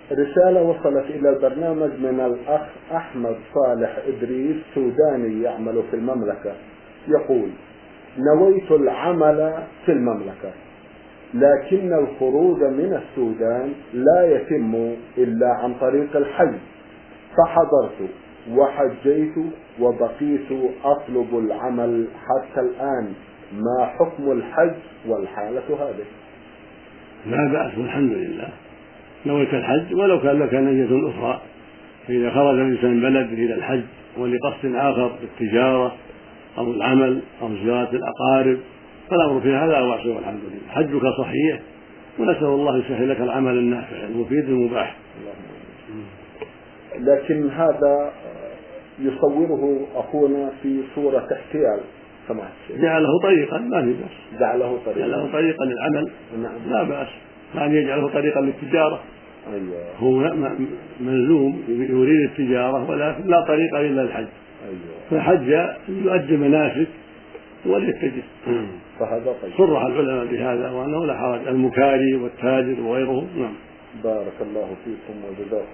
رسالة وصلت إلى البرنامج من الأخ أحمد صالح إدريس، سوداني يعمل في المملكة، يقول: نويت العمل في المملكة، لكن الخروج من السودان لا يتم إلا عن طريق الحج، فحضرت وحجيت وبقيت أطلب العمل حتى الآن، ما حكم الحج والحالة هذه؟ لا بأس والحمد لله. نويت الحج ولو كان لك نية أخرى، فإذا خرج الإنسان من بلد إلى الحج ولقصد آخر بالتجارة أو العمل أو زيارة الأقارب فالأمر في هذا واسع والحمد لله. حجك صحيح، ونسأل الله يسهل لك العمل النافع المفيد المباح. لكن هذا يصوره أخونا في صورة احتيال، جعله طريقا ما في بأس، جعله طريقا للعمل. نعم. لا بأس، كان يجعله طريقا للتجارة. أيوة. هو ملزوم يريد التجارة ولكن لا طريق إلا الحج. أيوة. فحج يؤدي مناسك وليتجه. فهذا طيب. صرح العلماء بهذا وأنه لا حرج، المكاري والتاجر وغيرهم. نعم. بارك الله فيكم وجزاكم